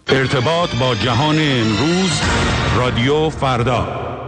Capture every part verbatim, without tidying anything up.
ارتباط با جهان امروز، رادیو فردا.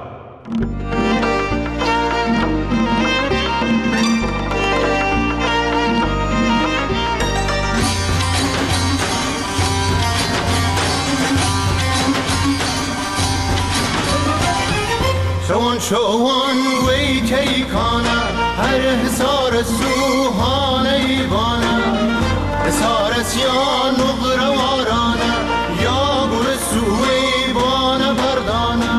شوان شوان وی تیکانا هر حسار سوهان ایوانا حسار سیان و غروارانا یا گر سوی بانا بردانا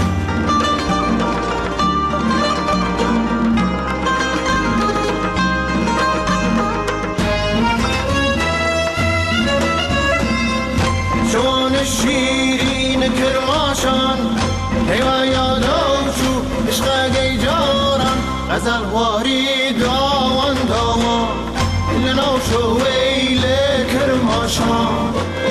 شوان شیرین کرماشان هیوا یادا عشقی جارم غزل واری داوان داوان لنو شو ویل کرماشان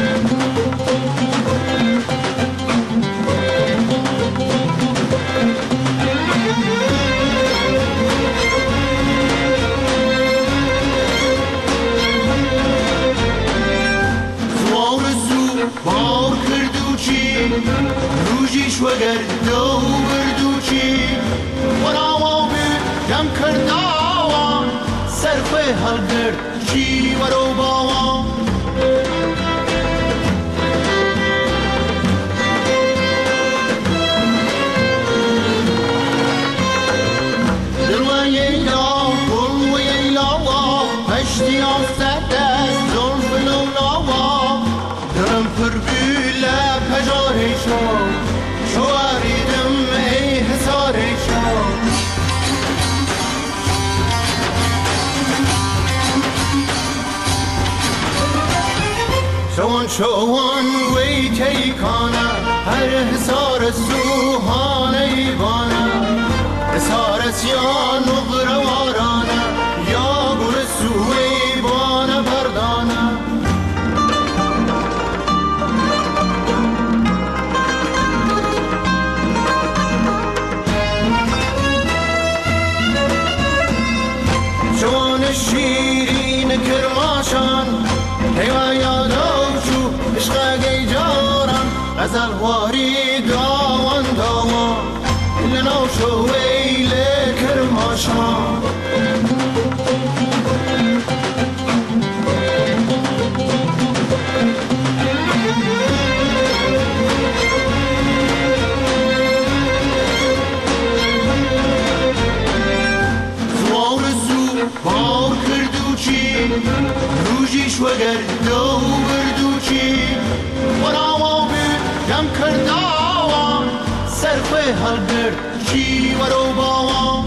زوار زو بار کردو چی روژیش وگر دو بردو چی وراو بی جم کرداوان سرخوی حل کرد چی ورو باوان دلوان ییلا گل و ییلاوا هشتی آفت دست زلف لولاوا درم پر بیله پجاره شو شواریدم ای حساره شو شوان شوان وی تیکانا هر حسار سوهان ایوانا حسار سیان و غروارانا یا گر سوی بانا بردانا شوان شیرین کرماشان هیوا یادا عشقی جارم غزل واری داوان داوان لنو شو ویل کرماشان زوار زو بار کردو چی روژیش وگر دو بردو چی وراو بی جم کرداوان سرخوی حل کرد چی ورو باوان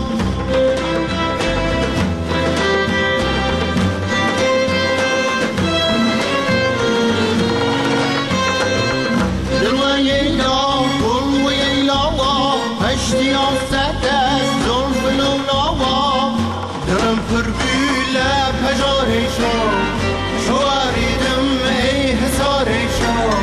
دلوان ییلا گل و ییلاوا هشتی آفت دست زلف لولاوا درم پر بیله پجاره شو شواریدم ای حساره شو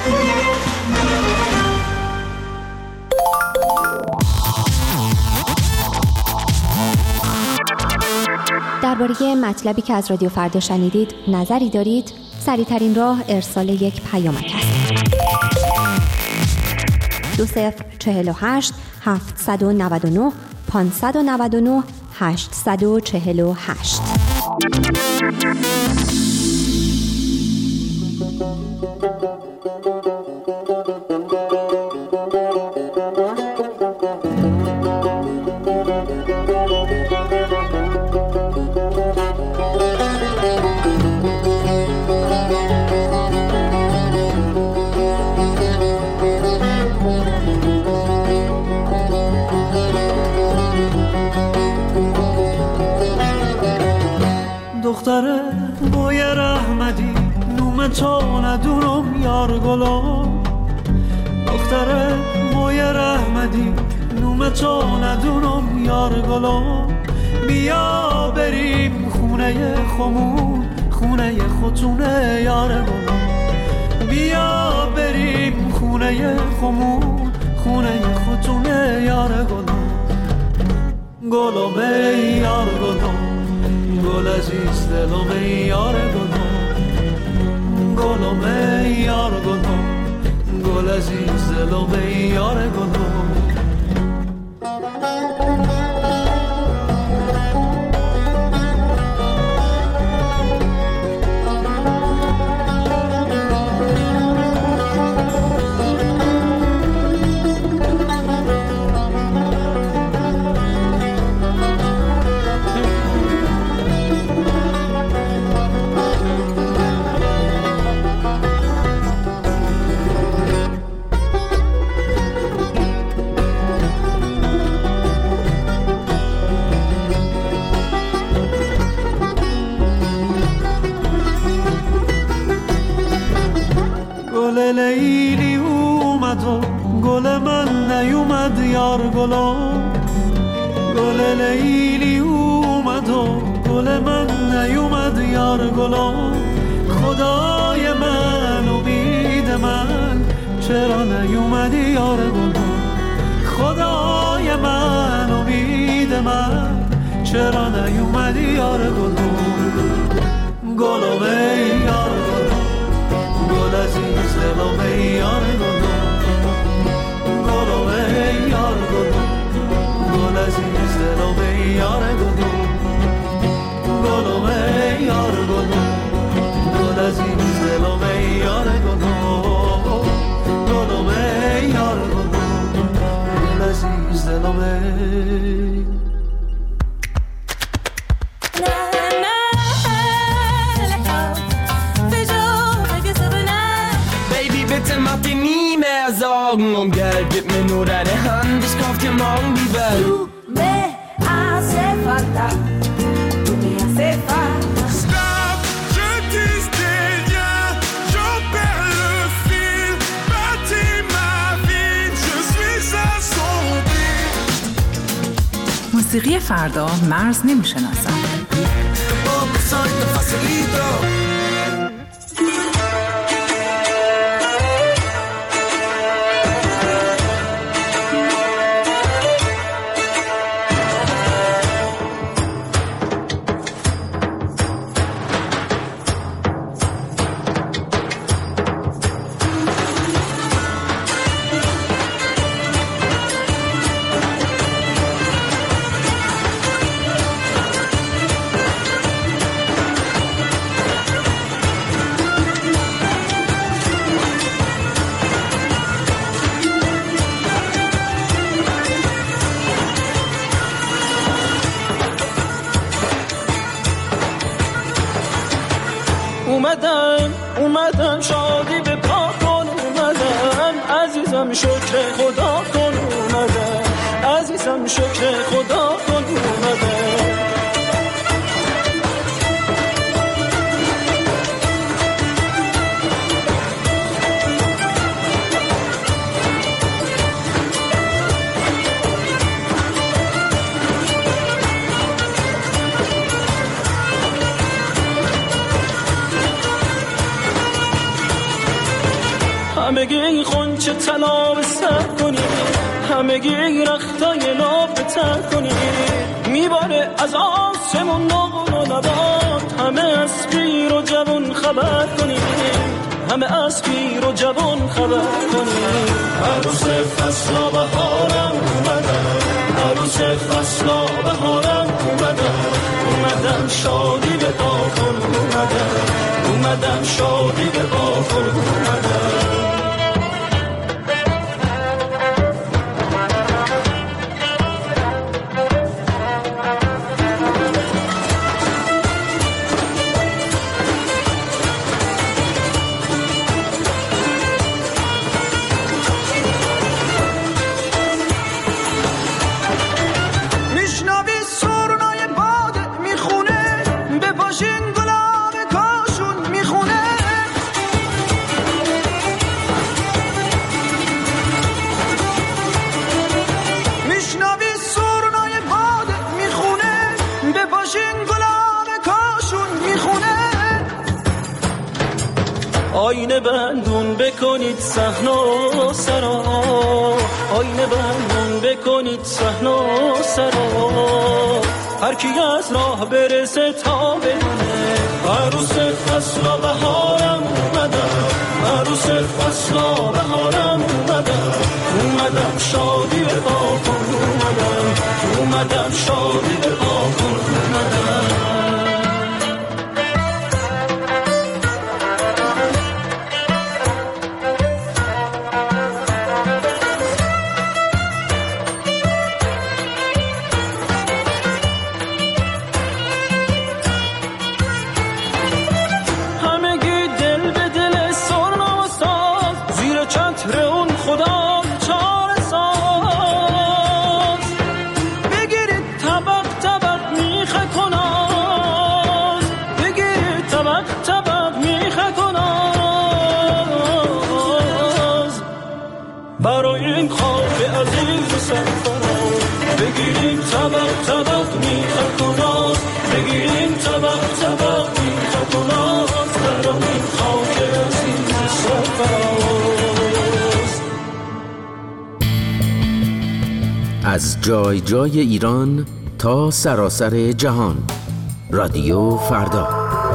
درباره مطلبی که از رادیو فردا شنیدید نظری دارید؟ سریع‌ترین راه ارسال یک پیامک است. دو صفر چهل و هشت هفتصد و نود و نه پانصد و نود و نه هشتصد و چهل و هشت. دختره بوی رحمتی نوم تو ندونم یار گلم دختره بوی رحمتی نوم تو ندونم یار گلم بیا بریم خونه خمون خونه خودتونه یار گلم بیا بریم خونه خمون خونه خودتونه یار گلم گلم ای یار گلم گل عزیز دلم ای یار گلم گلم ای یار گلم عزیز دلم ای یار گلم. لیلی اومد و گل من نیومد یار گلم. گل لیلی اومد و گل من نیومد یار گلم. خدای من امید من چرا نیومدی یار گلم. خدای من امید من چرا نیومدی یار گلم. گلم ای یار گلم، گل عزیز دلم ای یار گلم. گلم ای یار گلم، گل عزیز دلم ای یار گلم. گلم ای یار گلم، گل عزیز دلم ای یار گلم. گلم ای یار گلم، گل عزیز دلم ای. Macht dir nie mehr Sorgen um Geld, gib mir nur deine Hand, ich kauf dir morgen die Welt. Tu me hace falta, tu me hace falta. Stop, je tisse des liens, j'en perds le fil. Bâtis ma vie, je suis assombri. موسیقی فردا مرز نمیشناسد. اومدن اومدن شادی به پا کن. اومدن عزیزم شکر خدا کن. اومدن عزیزم شکر خدا کن. اومدن همگی خونچه طلا به سر کنی، همگی رختای لاب به تر کنی. میباره از آسمون نور و نبات، همه از پیر و جوان خبر کنی، همه از پیر و جوان خبر کنی. عروس فصلا بهارم اومدن، عروس فصلا بهارم اومدن. اومدن شادی به پا کن. اومدن اومدن شادی به پا کن. اومدن آینه بندون بکنید صحن و سرا، آینه بندون بکنید صحن و سرا. هر کی از راه برسه تا بدونه عروس فصل بهارم اومدن، عروس فصل بهارم برای این خاک عزیز سرفراز. بگیریم طبق طبق میخک و ناز، بگیریم طبق طبق میخک و ناز، برای این خاک عزیز سرفراز. از جای جای ایران تا سراسر جهان، رادیو فردا.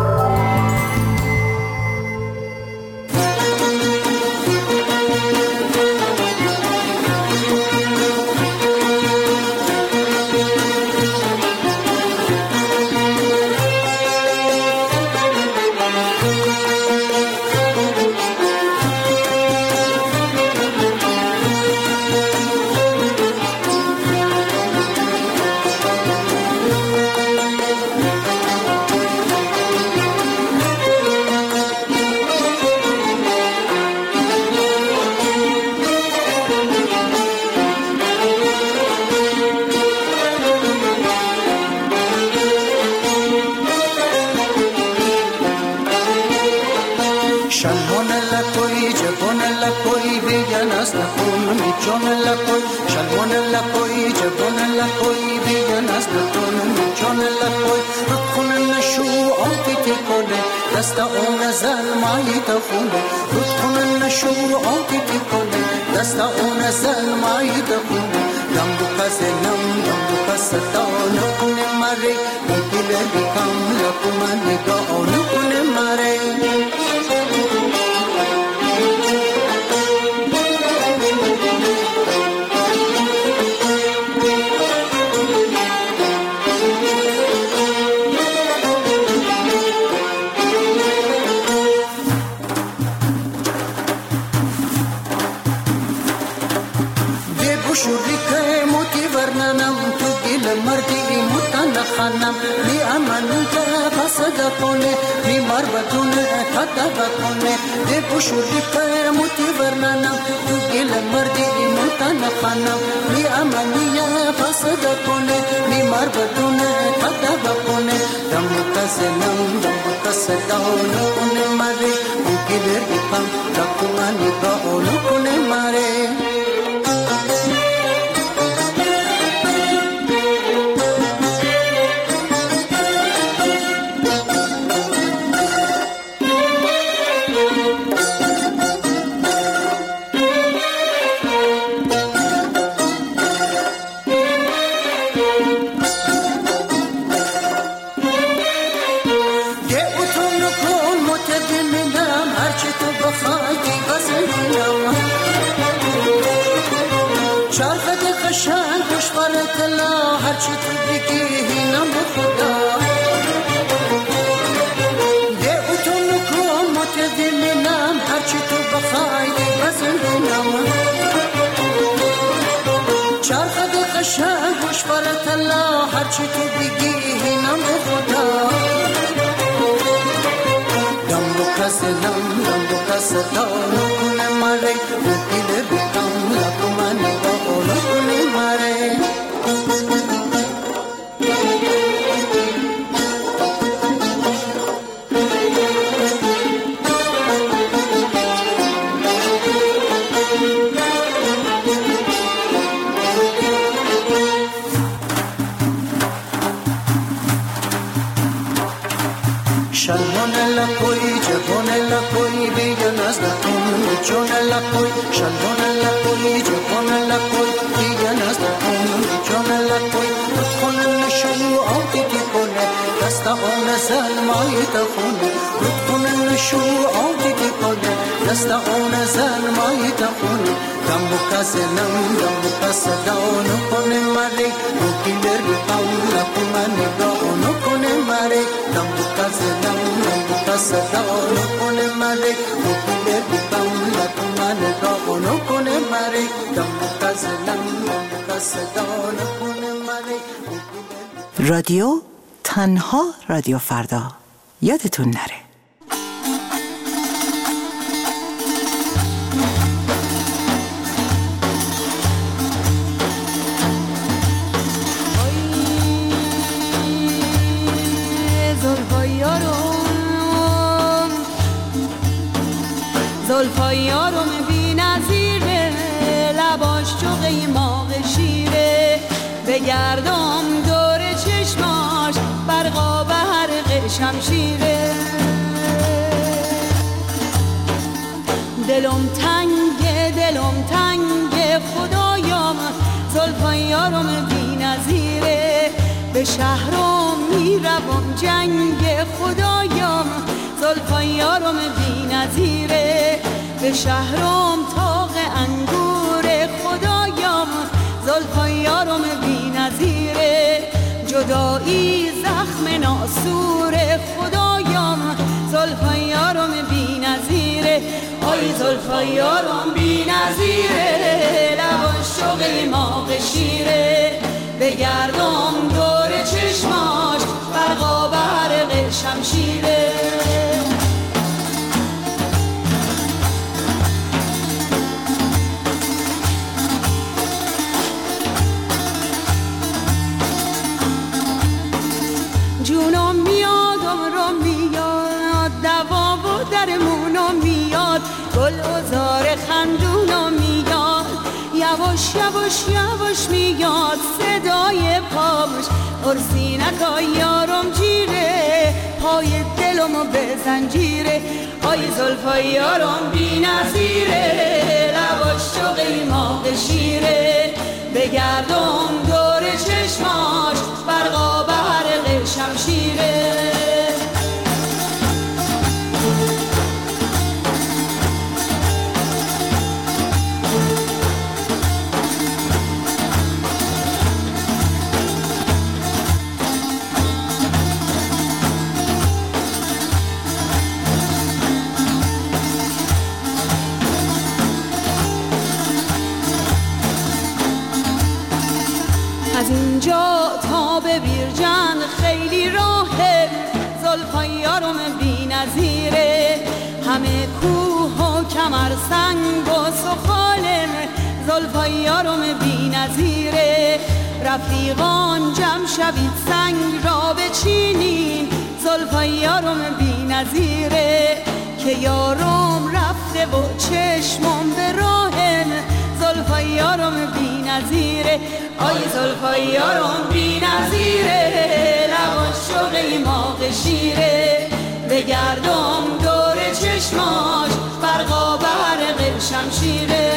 رادیو تنها رادیو فردا، یادتون نره. زلفای یارم بی نظیره، لباش چو قیماق شیره بگردم دور چشماش برقا به حرق شمشیره دلم تنگه دلم تنگه خدایم زلفان یارم بی نظیره به شهرم میروم جنگ خدایم زلفان یارم بی نظیره به شهرم تاق انگور خدایم زلفان یارم بی نظیره جدایی زخم ناسور خدایم زلفان یارم بی نظیره آی زلفان یارم بی نظیره لباش چو قیماق شیره بگردم دور چشماش برقا به حرق شمشیره جونم میادم رو میاد دوا و درمونم میاد گل ازار خندونم میاد یواش یواش یواش میاد صدای پامش ارسی نکا یارم جیره پای دلمو به زنجیره آی زلفای یارم بی نظیره لباش چو قیماق شیره بگردم دور چشماش برقا به حرق شمشیره از اینجا تا به بیرجند خیلی راهه زلفان یارم بی نظیره همه کوه و کمر سنگ و سخالم زلفان یارم بی نظیره رفیقان جمع شوید سنگ را بچینین زلفان یارم بی نظیره که یارم رفته و چشمم به راهم زلفان یارم بی نظیره آی زلفان یارم بی نظیره لباش چو قیماق شیره بگردم دور چشماش برقا به حرق شمشیره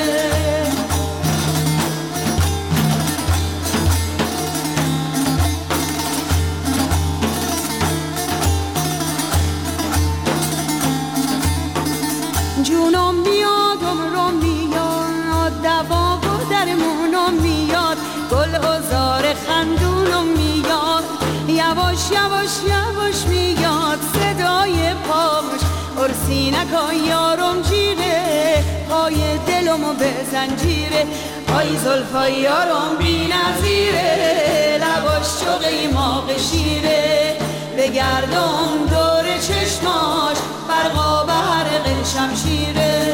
جونم میادم رو میاد دوا و درمونم میاد گل ازار خندونم میاد یواش یواش یواش میاد صدای پامش ارسی نکا یارم جیره پای دلمو به زنجیره آی زلفای یارم بی نظیره لباش چو قیماق شیره بگردم دور چشماش برقا به حرق شمشیره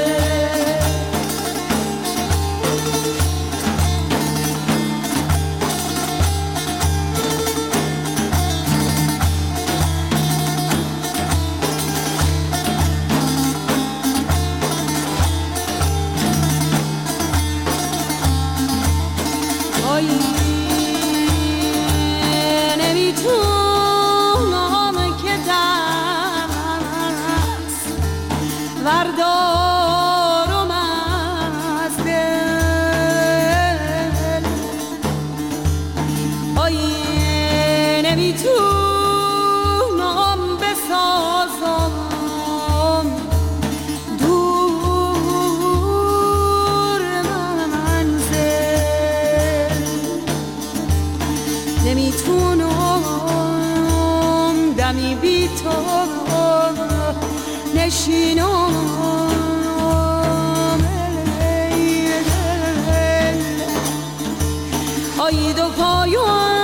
آی دو پایوم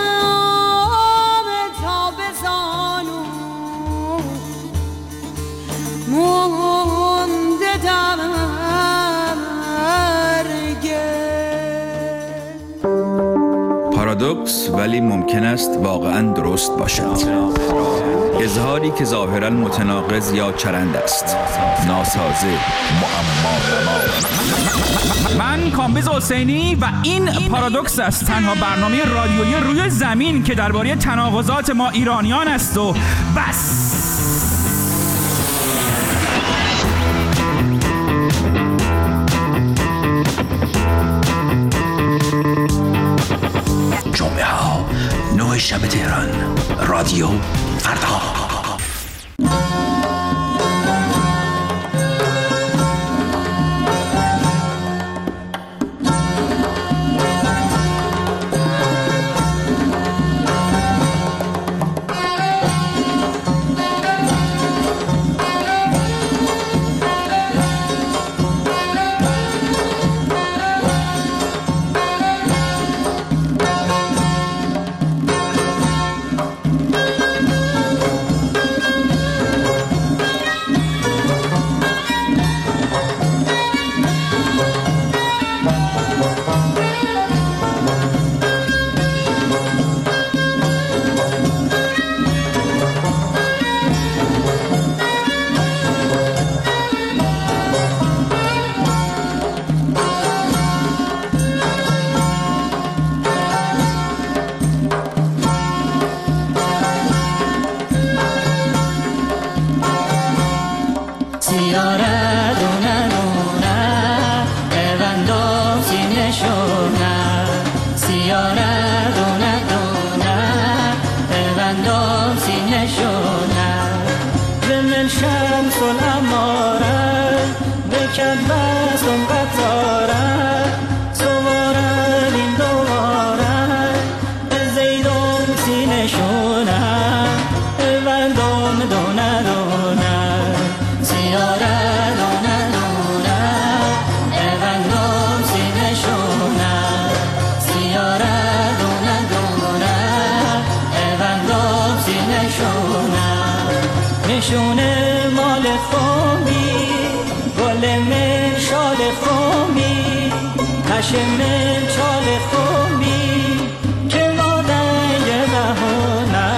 تا بزانو مونده پارادوکس ولی ممکن است واقعاً درست باشد. اظهاری که ظاهراً متناقض یا چرند است، ناسازه، معما. من من کامبیز حسینی و این پارادوکس است، تنها برنامه رادیویی روی زمین که درباره تناقضات ما ایرانیان است و بس. جمعه ها نه شب تهران، رادیو فردا. نشونه مال خومی گل من شال خومی تش من چال خومی که مادنگ بهونه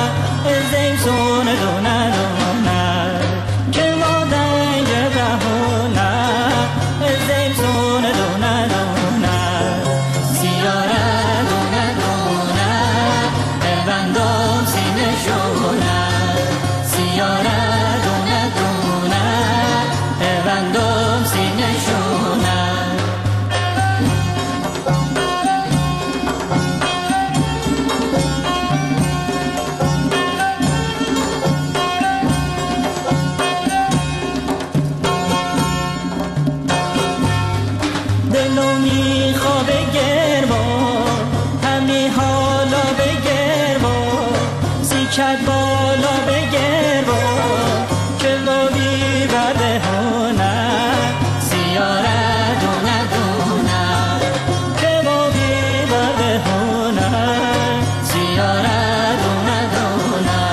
زیزون دونه دونه که مادنگ بهونه زیزون دونه دونه سیاره دونه دونه بندم سینه شونه سیاره دونه دونه بندم سینه شونه دلو میخوابه گرما همی حالا بگرما سیکت بالا بگرما که بابی برده هونه سیاره دونه دونه که بابی برده هونه سیاره دونه دونه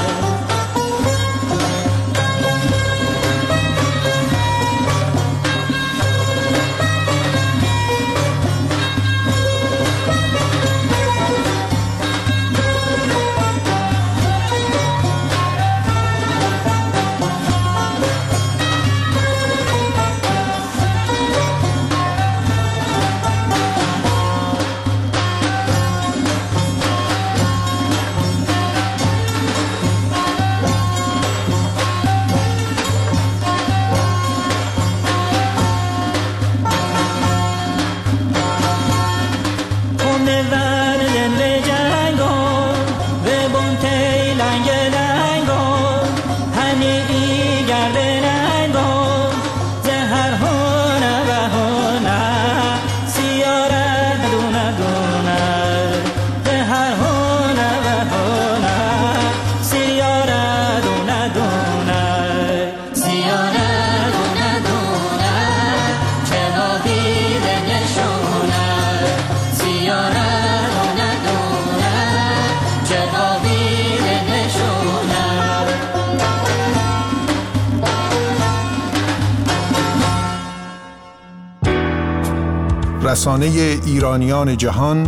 رسانه ایرانیان جهان،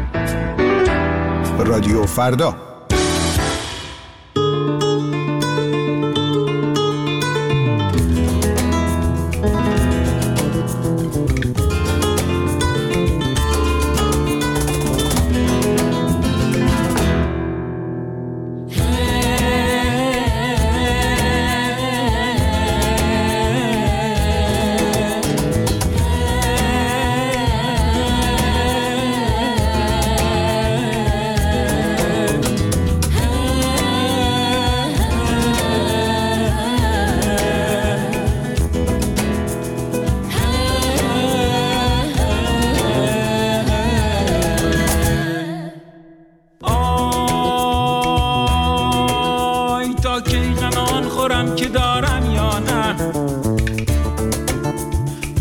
رادیو فردا.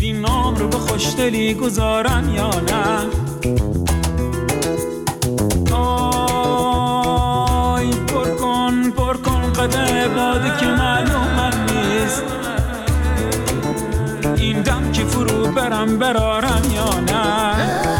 این نام رو به خوشدلی گذارم یا نه؟ آی پر کن پر کن قدر باده که معلوم من نیست، این دم که فرو برم برارم یا نه؟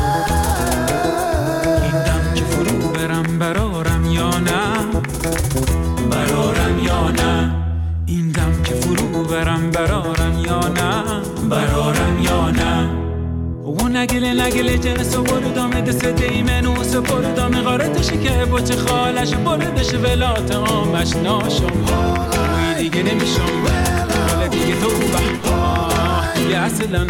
این دم که فرو برم برارم یا نه؟ برارم یا نه؟ این دم که فرو برم برارم یا نه؟ برارم یا نه؟ و نگله نگله جنس و بردام دست دیمنوس و بردام غارتش که بچه خالش بردش ولات آمش ناشم وی دیگه نمیشم ولی دیگه تو به دیگه اصلا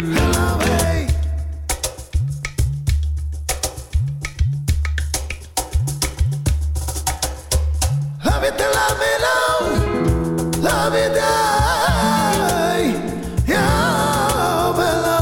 Love it, love it, love, love it, die, yeah, below.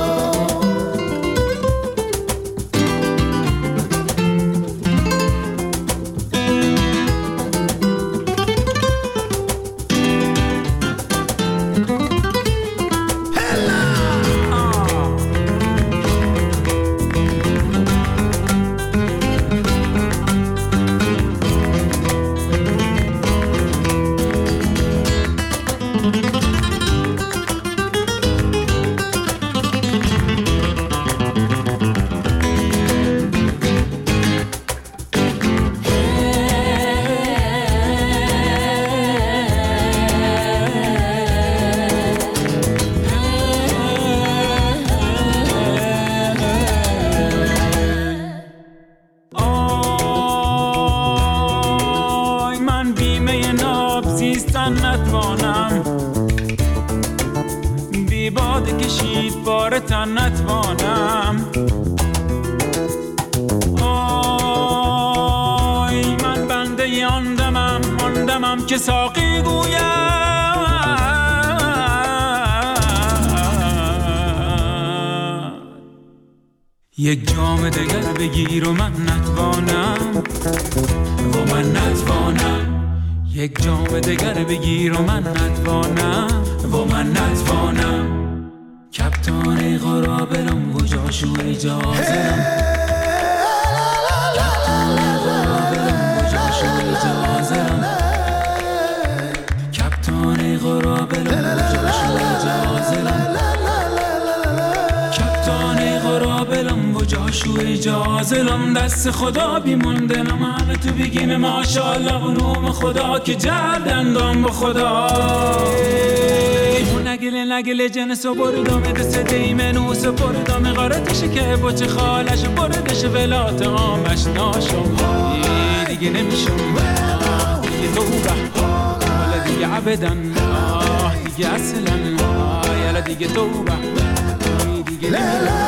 که ساقی گوید یک جام دگر بگیر و من نتوانم و من نتوانم یک جام دگر بگیر و من نتوانم و من نتوانم کپتان غرابلم و جاشو اجازم شو اجازلم دست خدا بیموندنم همه تو بگیم ماشاءالله غنوم خدا که جردندم با خدا نگله نگله جنس و بردام دست دیمنوس و بردام غارتش که بچه خالش بردش ولات آمش ناشم دیگه نمیشم دیگه توبه ولی دیگه عبدن دیگه اصلا یلا دیگه توبه دیگه نمیشم